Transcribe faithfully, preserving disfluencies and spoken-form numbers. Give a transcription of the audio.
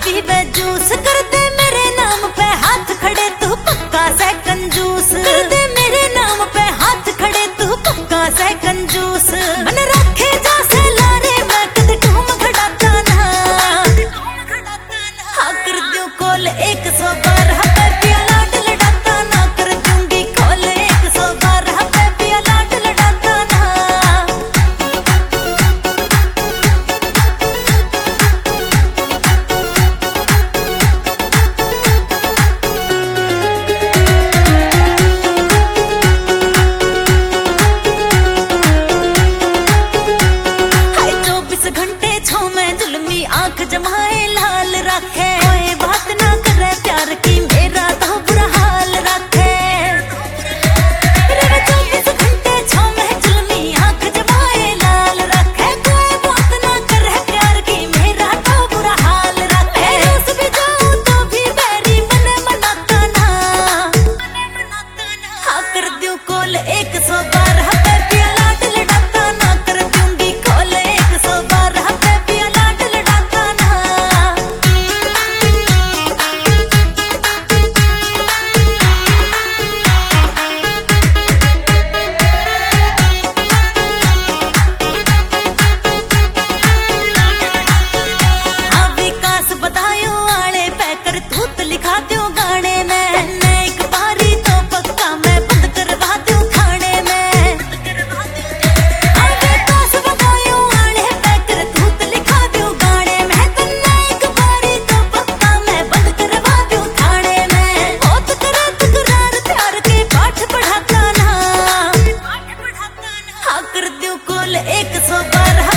पीवे juice कर दे मेरे नाम पे हाथ खड़े तू पक्का से कंजूस कर दे मेरे नाम पे हाथ खड़े तू पक्का से कंजूस मन रखे जा से लारे मैं कद ठूम खड़ाता ना हाँ कर दूं कॉल एक सौ बारह पे पिया लाड लड़ाता ना कर दूंगी कॉल एक सौ बारह पे पिया लाड लड़ाता ना आंख जमाए लाल रखे कोई बात ना करे प्यार की मेरा तो बुरा हाल रखे रे चौबीस घंटे छो में जुल्मी आंख जमाए लाल रखे कोई बात ना करे प्यार की मेरा तो बुरा हाल रखे रोज भी जाऊं तो भी बैरी मने मनाता ना हाँ कर दूं कॉल एक सौ बारह पे पिया लाड लड़ाता ना कर दूंगी कॉल एक सौ बारह पे पिया लाड लड़ाता ना विकास बतायो आले पैकर तूत लिखा दो गाने में एक बारी तो पक्का मैं बंद करवा दूं खाने में विकास बतायो आले पैकर तूत लिखा दो गाने में एक बारी तो पक्का मैं बंद करवा दूं खाने में बहुत करे तकरार प्यार के पाठ पढ़ाता ना हाँ कर दूं कॉल एक सौ बारह